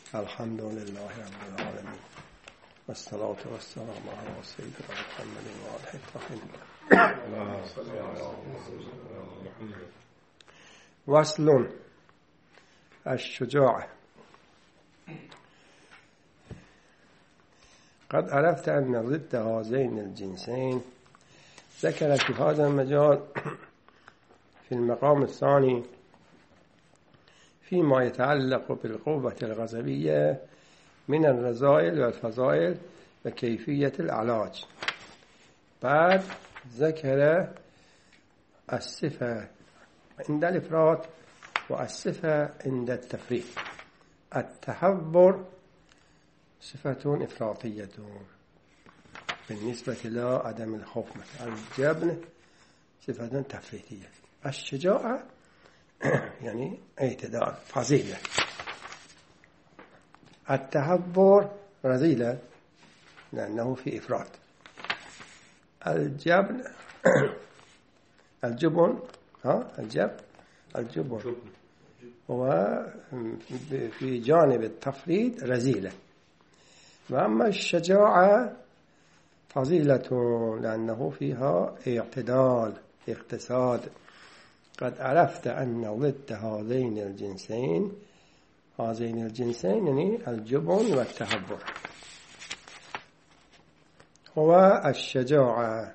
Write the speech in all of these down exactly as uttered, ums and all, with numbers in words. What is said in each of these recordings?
الحمد لله رب العالمين والصلاة والسلام على سيدنا محمد وآله الطاهرين. وصل الشجاعة. قد عرفت أن ضد هذين الجنسين ذكر في هذا المجال في المقام الثاني فيما يتعلق بالقوة الغضبية من الرذائل والفضائل وكيفية العلاج. بعد ذكر الصفة عند الإفراط والصفة عند التفريط. التحور صفة إفراطية بالنسبة إلى عدم الخوف، مثلا الجبن صفة تفريطية. الشجاعة يعني اعتدال فضيلة. التهور رذيلة لأنه في إفراط. الجبن الجبن ها الجبن الجبن هو في جانب التفريط رذيلة. وأما الشجاعة فضيلة لأنه فيها اعتدال اقتصاد. قد عرفت أن ضد هذين الجنسين هذين الجنسين يعني الجبن والتهور هو الشجاعة.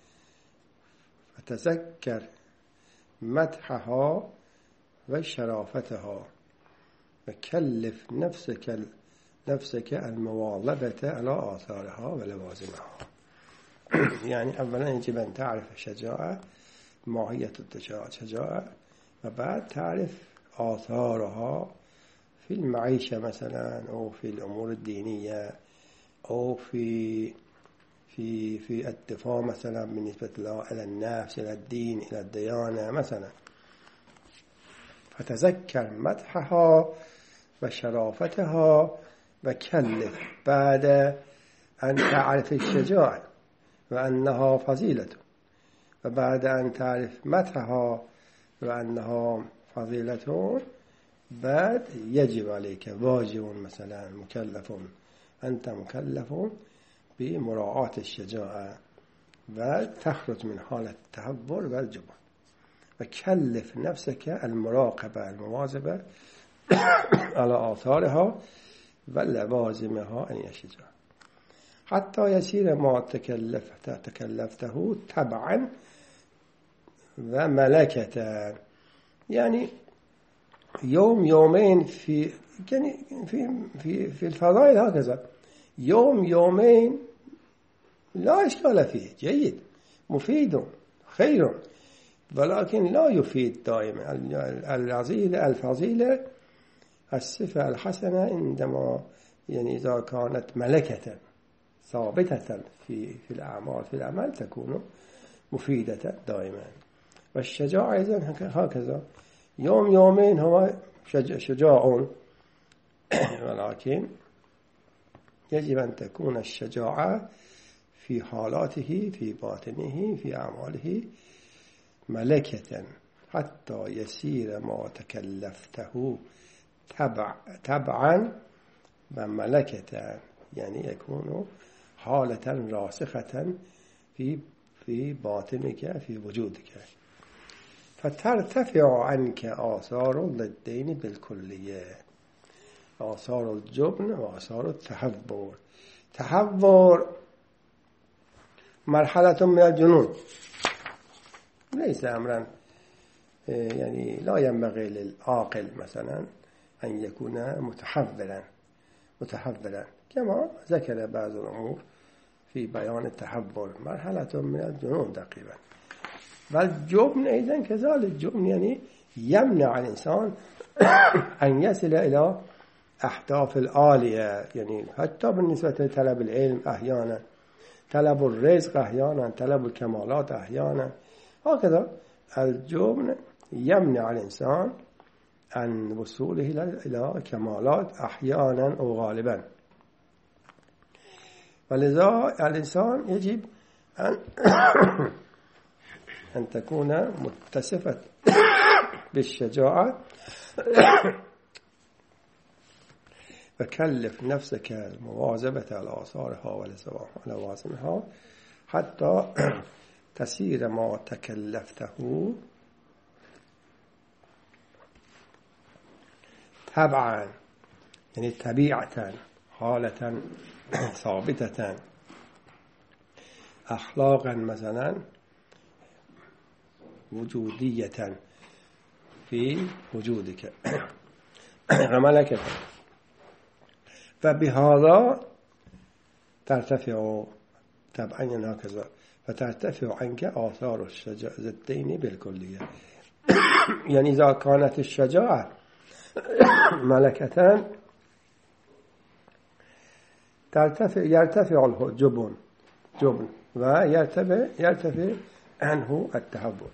فتذكر مدحها وشرافتها وكلف نفسك نفسك المواظبة على آثارها ولوازمها. يعني أولا يجب أن تعرف الشجاعة، ماهية الشجاعة، وبعد تعرف آثارها في المعيشة مثلا، أو في الأمور الدينية، أو في في في الدفاع مثلا بالنسبة إلى النفس، إلى الدين، إلى الديانة مثلا. فتذكر مدحها وشرافتها وكلف بعد أن تعرف الشجاعة وأنها فضيلة، وبعد أن تعرف مدحها وأنها فضيلة، بعد يجب عليك واجب مثلا مكلف أنت مكلف بمراعاة الشجاعة، بعد تخرج من حالة التهور والجبن. وكلف نفسك المراقبة المواظبة على آثارها ولوازمها أن الشجاعة، حتى يصير ما تكلفت تكلفته تبعا وملكة. يعني يوم يومين في يعني في في في الفضائل هكذا، يوم يومين لا إشكال فيه، جيد مفيد خير، ولكن لا يفيد دائما. الرذيلة الفضيلة الصفة الحسنة عندما يعني إذا كانت ملكة ثابتة في في الأعمال في العمل تكون مفيدة دائما. والشجاعة أيضا هكذا، يوم يومين هو شجاع، ولكن يجب أن تكون الشجاعة في حالاته في باطنه في أعماله ملكة، حتى يسير ما تكلفته تبع تبعا وملكة، يعني يكون حالة راسخة في في باطنك في وجودك. فترتفع عنك آثار الضدين بالكلية، آثار الجبن وآثار التهور. تهور مرحلة من الجنون، ليس أمرا يعني لا ينبغي للعاقل مثلا أن يكون متحورا متحورا كما ذكر بعض الأمور في بيان التحور، مرحلة من الجنون تقريبا. والجبن أيضا كذلك، الجبن يعني يمنع الإنسان أن يصل إلى أهداف العالية، يعني حتى بالنسبة لطلب العلم أحيانا، طلب الرزق أحيانا، طلب الكمالات أحيانا، هكذا الجبن يمنع الإنسان عن وصوله إلى كمالات أحيانا أو غالبا. ولذا الإنسان يجب أن أن تكون متصفة بالشجاعة وكلف نفسك المواظبة على آثارها ولوازمها حتى تسير ما تكلفته تبعا، يعني طبيعة حالة ثابتة، أخلاقا مثلا وجودية في وجودك وملكك، فبهذا ترتفع طبعا هكذا، فترتفع عنك آثار الشجاعتين بالكلية. يعني إذا كانت الشجاعة ملكة ترتفع يرتفع الجبن جبن ويرتفع يرتفع عنه التهور.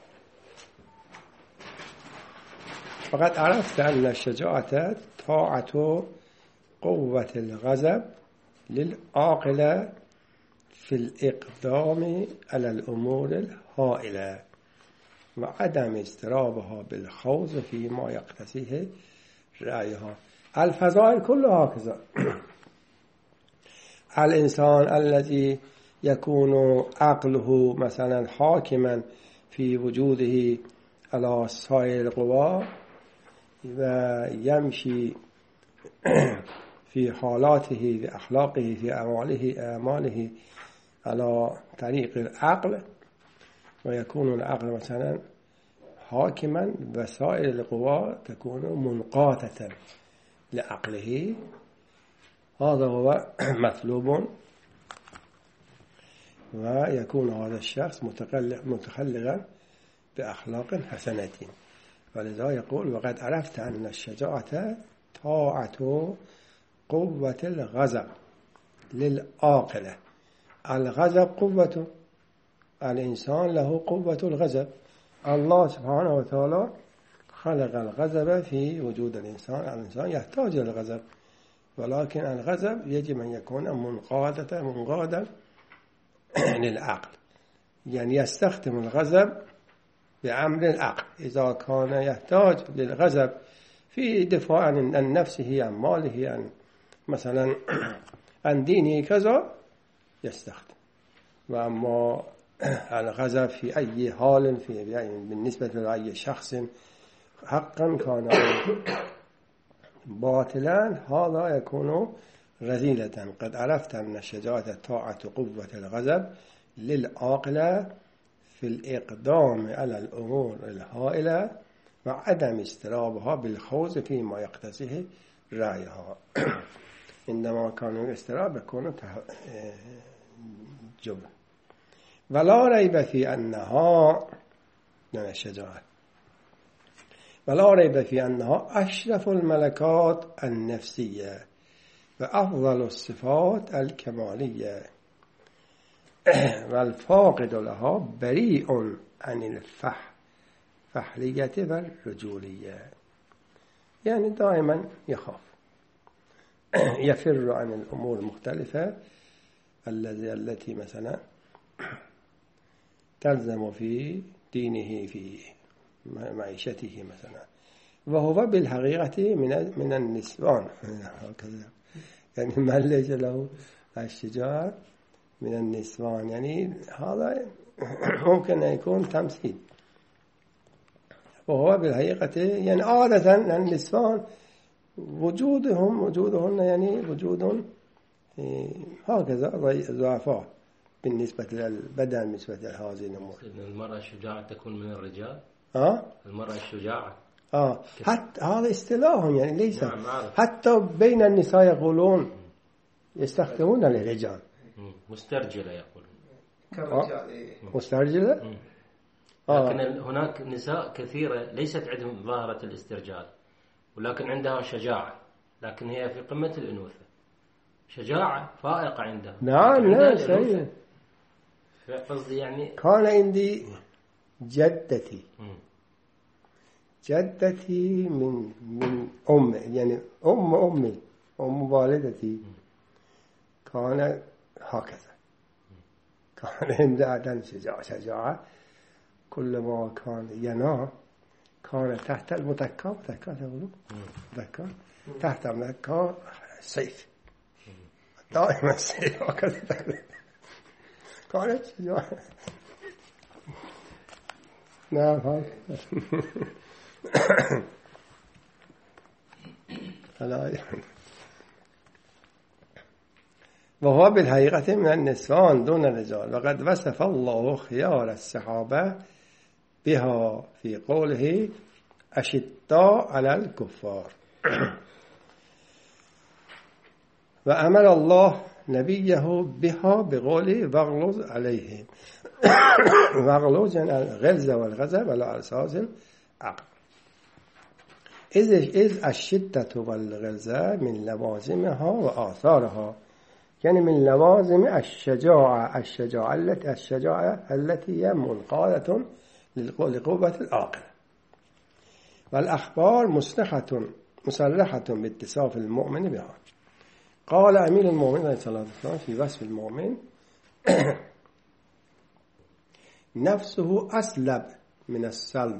فقد عرفت أن الشجاعة طاعة قوة الغضب للعاقل في الإقدام على الأمور الهائلة وعدم اضطرابها بالخوض فيما يقتضيه رأيها. الفضائل كلها هكذا. الإنسان الذي يكون عقله مثلا حاكما في وجوده على سائر القوى ويمشي في حالاته في أخلاقه في أعماله أعماله على طريق العقل، ويكون العقل مثلا حاكما وسائر القوى تكون منقاطة لعقله، هذا هو مطلوب، ويكون هذا الشخص متخلقا بأخلاق حسنة. ولذا يقول وقد عرفت أن الشجاعة طاعة قوة الغضب للعاقلة. الغضب قوة، الإنسان له قوة الغضب. الله سبحانه وتعالى خلق الغضب في وجود الإنسان. الإنسان يحتاج إلى الغضب، ولكن الغضب يجب أن يكون منقادة منقادا للعقل، يعني يستخدم الغضب بأمر العقل. إذا كان يحتاج للغضب في دفاع عن نفسه عن ماله عن مثلا عن دينه كذا يستخدم. وأما الغضب في أي حال في يعني بالنسبة لأي شخص حقا كان باطلا هذا يكون رذيلة. قد عرفت أن الشجاعة طاعة قوة الغضب للعاقلة في الإقدام على الأمور الهائلة وعدم استرابها بالخوض فيما يقتضيه رأيها. عندما كان الاستراب يكون جبن. ولا ريب في أنها من الشجاعة ولا ريب في أنها أشرف الملكات النفسية وأفضل الصفات الكمالية، والفاقد لها بريء عن الفحلية والرجولية. يعني دائما يخاف يفر عن الأمور المختلفة التي التي مثلا تلزم في دينه في معيشته مثلا، وهو بالحقيقة من من النسوان هكذا. يعني من ليس له الشجاعة من النسوان، يعني هذا ممكن أن يكون تمثيل، وهو بالحقيقة يعني عادة النسوان وجودهم وجودهن يعني وجود هكذا ضعفاء بالنسبة للبدن بالنسبة لهذه الأمور. المرأة الشجاعة تكون من الرجال. آه المرأة الشجاعة آه حتى هذا اصطلاح يعني ليس نعم حتى بين النساء يقولون يستخدمون الرجال مسترجلة يقولون كرجال مسترجلة. آه. لكن هناك نساء كثيرة ليست عندهم ظاهرة الاسترجال، ولكن عندها شجاعة، لكن هي في قمة الأنوثة، شجاعة فائقة عندها. نعم لا شيء. قصدي يعني كان عندي جدتي جدتي من من أم يعني أم أمي أم والدتي كان هكذا، كان عندها شجاعة شجاعة كلما كان ينام كان تحت المتكة متكة تقولوا متكة تحت المتكة السيف دائما السيف وكذا كانت نعم هاي وهو بالحقيقة من النسوان دون الرجال. وقد وصف الله خيار الصحابة بها في قوله أشداء على الكفار. وأمر الله نبيه بها بقوله واغلظ عليهم. واغلظ يعني الغلظ والغضب على أساس العقل. إذ الشدة والغلظة من لوازمها وآثارها، يعني من لوازم الشجاعة الشجاعة التي الشجاعة التي هي منقادة لقوة العقل. والأخبار مصرحة مصرحة باتصاف المؤمن بها. قال أمير المؤمنين عليه الصلاة والسلام في وصف المؤمن نفسه أسلب من السلب.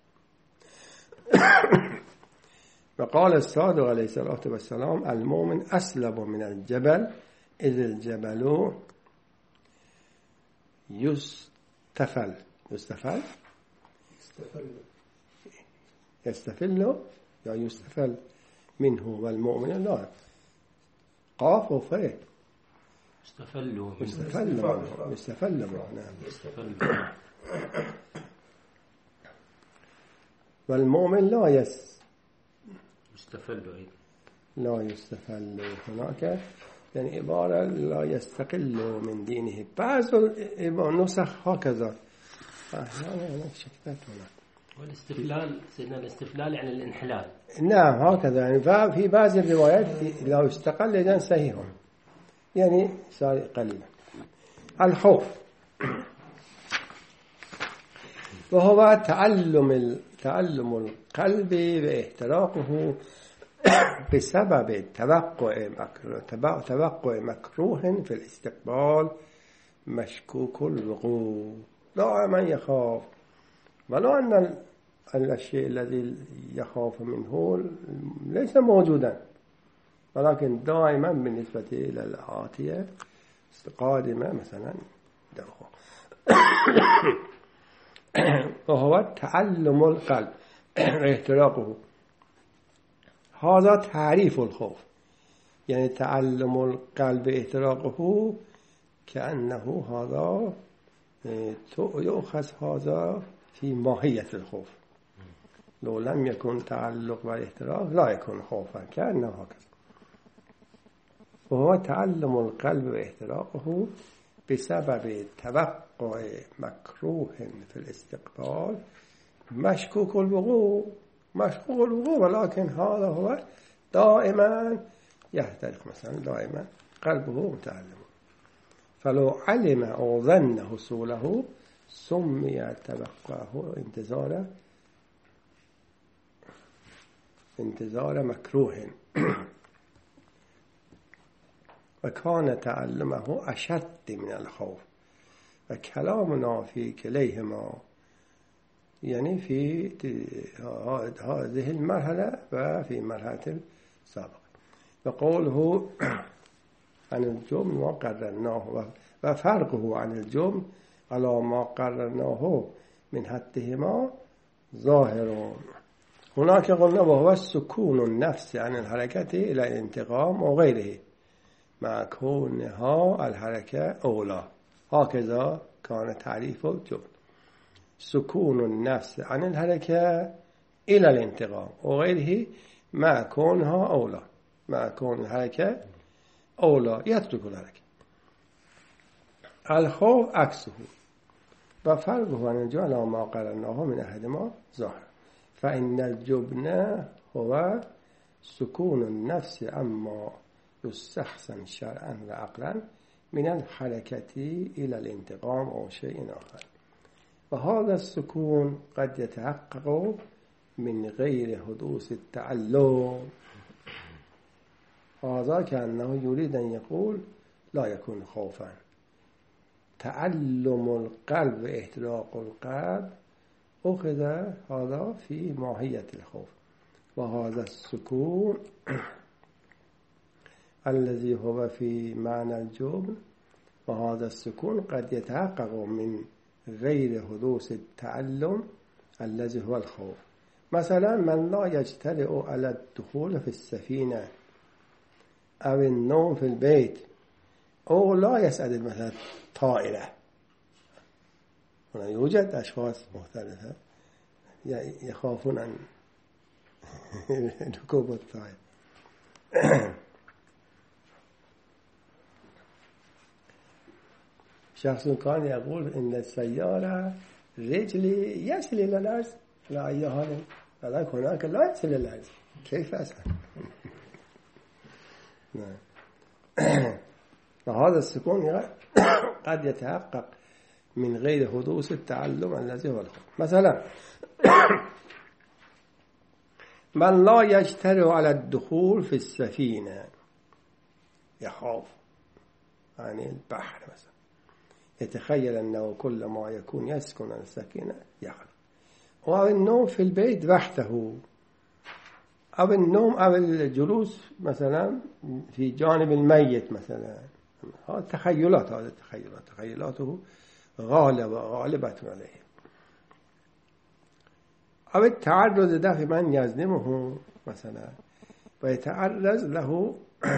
وقال الصادق عليه الصلاة والسلام المؤمن أسلب من الجبل إذ الجبل يستفل يستفل يستفل يا يستفل منه. والمؤمن لا قاف وفاء يستفل يستفل يستفل نعم يستفل. والمؤمن لا يس يستفل لا يستفل. هناك يعني عبارة لا يستقل من دينه. بعض النسخ هكذا. والاستفلال سيدنا الاستفلال يعني الانحلال. نعم هكذا يعني في بعض الروايات لا يستقل إذن صحيح يعني صار قليلا. الخوف وهو تعلم تعلم القلب واحتراقه بسبب توقع مكروه توقع مكروه في الاستقبال مشكوك الوقوع. دائما يخاف ولو أن الشيء الذي يخاف منه ليس موجودا، ولكن دائما بالنسبة إلى الآتية قادمة مثلا دخول. وهو تعلم القلب واحتراقه. هذا تعريف الخوف، يعني تعلم القلب واحتراقه كأنه هذا يؤخذ هذا في ماهية الخوف. لو لم يكن تعلق والاحتراق لا يكون خوفا، كأنه هكذا. وهو تعلم القلب واحتراقه بسبب توقع مكروه في الاستقبال مشكوك الوقوع مشكوك الوقوع ولكن هذا هو دائما يحترق مثلا دائما قلبه متعلم. فلو علم أو ظن حصوله سمي توقعه انتظار انتظار مكروه. وكان تعلمه أشد من الخوف. وكلامنا في كليهما يعني في هذه المرحلة وفي مرحلة السابقة. وقوله عن الجبن وقررناه وفرقه عن الجبن على ما قررناه من حدهما ظاهر. هناك قلنا وهو سكون النفس عن الحركة إلى الانتقام وغيره مع كونها الحركة أولى. هكذا كان تعريف الجبن: سكون النفس عن الحركة إلى الانتقام وغيره مع كونها أولى مع كون الحركة أولى يترك الحركة. الخوف عكسه وفرقه عن الجبن ما قررناه من أحدهما ظاهر. فإن الجبن هو سكون النفس عما يستحسن شرعا وعقلا من الحركة إلى الانتقام أو شيء آخر. وهذا السكون قد يتحقق من غير حدوث التعلم. هذا كأنه يريد أن يقول لا يكون خوفا. تعلم القلب واحتراق القلب أخذ هذا في ماهية الخوف. وهذا السكون الذي هو في معنى الجبن وهذا السكون قد يتحقق من غير حدوث التعلم الذي هو الخوف. مثلا من لا يجترئ على الدخول في السفينة أو النوم في البيت أو لا يسأل مثلا طائرة. هنا يوجد أشخاص مختلفة يخافون عن ركوب الطائرة. شخص كان يقول إن السيارة رجلي يصل إلى الأرض لا أي حال ولكن هناك لا يصل إلى الأرض كيف أسأل؟ وهذا السكون قد يتحقق من غير حدوث التعلم الذي هو الخوف. مثلا من لا يجترئ على الدخول في السفينة يخاف عن البحر مثلا، يتخيل أنه كل ما يكون يسكن على السفينة يغرق. أو النوم في البيت وحده أو النوم أو الجلوس مثلا في جانب الميت مثلا. هذه تخيلات، هذه تخيلات تخيلاته غالبة غالبة عليه. أو التعرض دفع من يظلمه مثلا ويتعرض له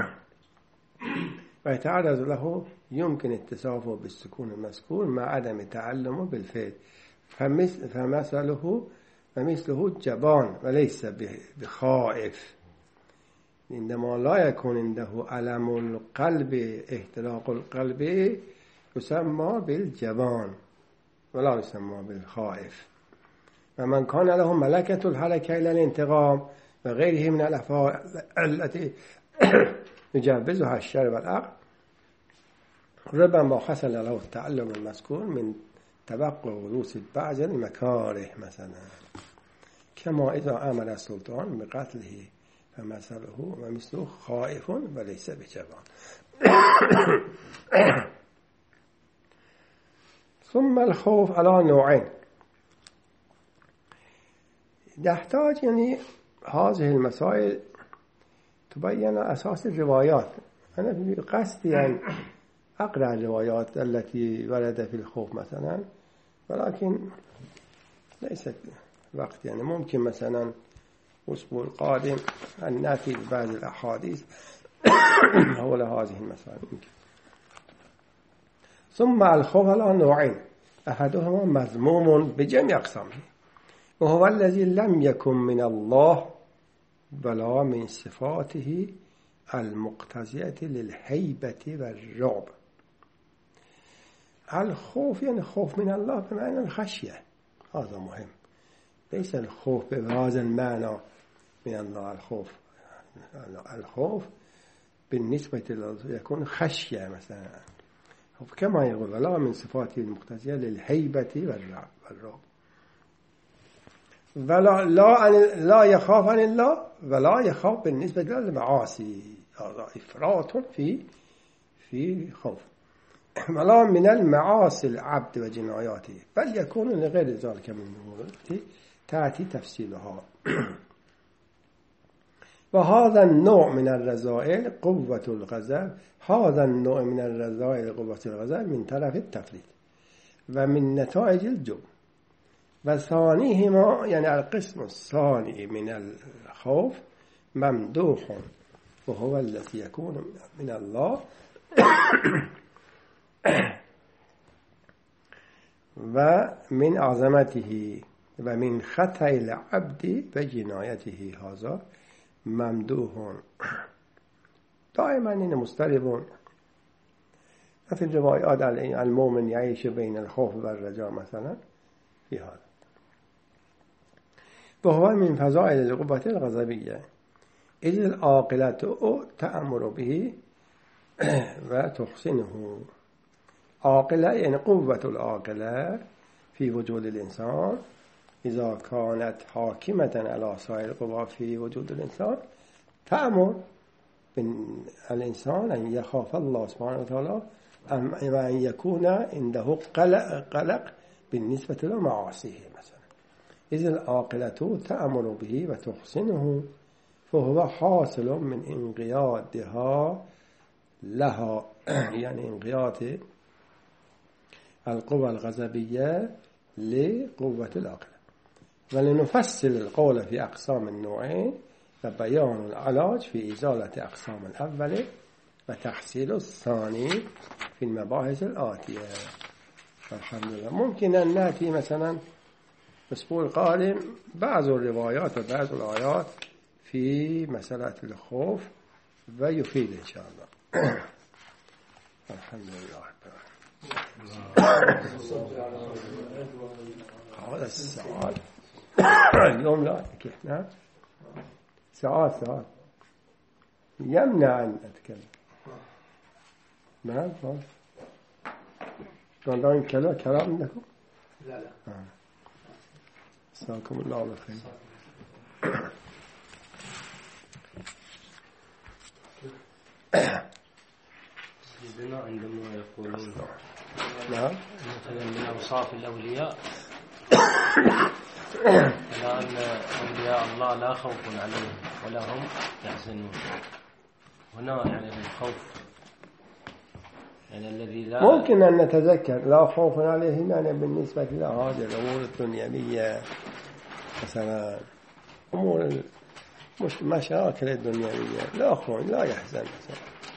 ويتعرض له يمكن اتصافه بالسكون المذكور مع عدم تعلمه بالفعل، فمثل فمثله فمثله جبان وليس بخائف، عندما لا يكون عنده ألم القلب احتراق القلب يسمى بالجبان ولا يسمى بالخائف. ومن كان له ملكة الحركة إلى الانتقام وغيره من الأفعال التي يجوزها الشرع والعقل ربما حصل له التعلم المذكور من تبقى حدوث بعض المكاره مثلا، كما إذا أمر السلطان بقتله فمثله ومثله خائف وليس بجبان. ثم الخوف على نوعين. يحتاج يعني هذه المسائل تبين أساس الروايات. أنا بقصدي يعني أقرأ الروايات التي ورد في الخوف مثلا، ولكن ليست وقت، يعني ممكن مثلا الأسبوع القادم أن نأتي ببعض الأحاديث حول هذه المسائل. ثم الخوف على نوعين، أحدهما مذموم بجميع أقسامه وهو الذي لم يكن من الله ولا من صفاته المقتضية للهيبة والرعب. الخوف يعني خوف من الله بمعنى الخشية، هذا مهم، ليس الخوف بهذا المعنى من الله. الخوف الخوف بالنسبة له يكون خشية مثلا، كما يقول ولا من صفاته المقتضية للهيبة والرعب. ولا لا لا يخاف عن الله ولا يخاف بالنسبة للمعاصي، هذا إفراط في في خوف. ولا من المعاصي العبد وجناياته بل يكون لغير ذلك من الأمور تأتي تفصيلها. وهذا النوع من الرذائل قوة الغضب، هذا النوع من الرذائل قوة الغضب من طرف التفريط ومن نتائج الجبن. وثانيهما يعني القسم الثاني من الخوف ممدوح وهو الذي يكون من الله ومن عظمته ومن خطأ العبد وجنايته، هذا ممدوح دائما إن مضطرب. ففي الروايات المؤمن يعيش بين الخوف والرجاء مثلا في هذا. وهو من فضائل القوة الغضبية إذ العاقلة تأمر به وتحسنه. عاقلة يعني قوة العاقلة في وجود الإنسان إذا كانت حاكمة على سائر القوى في وجود الإنسان تأمر الإنسان أن يخاف الله سبحانه وتعالى وأن يكون عنده قلق, قلق بالنسبة لمعاصيه مثلا. إذ العاقلة تأمر به وتحسنه فهو حاصل من انقيادها لها يعني انقياد القوى الغضبية لقوة العقل. ولنفصل القول في أقسام النوعين وبيان العلاج في إزالة أقسام الأول وتحصيل الثاني في المباحث الآتية. الحمد لله. ممكن أن نأتي مثلا الأسبوع القادم بعض الروايات وبعض الآيات في مسألة الخوف ويفيد إن شاء الله. الحمد لله. هذا السؤال اليوم لا كيفنا ساعات ساعات يمنع أن أتكلم. نعم خلاص. عندهم كلام كلام عندكم؟ لا لا. جزاكم الله بالخير. سيدنا عندما يقولون نعم مثلا من أوصاف الأولياء ألا أن أولياء الله لا خوف عليهم ولا هم يحزنون. هنا يعني الخوف يعني الذي لا ممكن أن نتذكر لا خوف عليهم يعني بالنسبة لهذه الأمور الدنيوية مثلا أمور مش مشاكل الدنيوية لا خوف لا يحزن مثلا.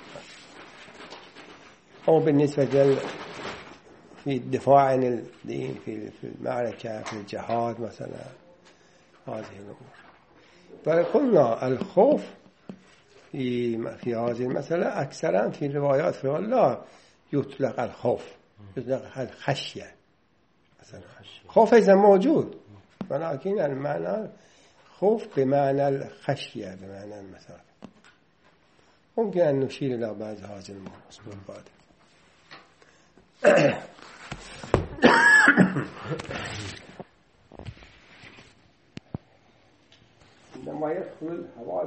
أو بالنسبة لل في الدفاع عن الدين في في المعركة في الجهاد مثلا هذه الأمور. فقلنا الخوف في في هذه المسألة أكثرا في الروايات في لا يطلق الخوف يطلق الخشية مثلا. خوف إذا موجود ولكن المعنى خوف بمعنى الخشية بمعنى المثال. ممكن أن نشير إلى بعض هذه الأمور الأسبوع القادم. عندما يدخل الهواء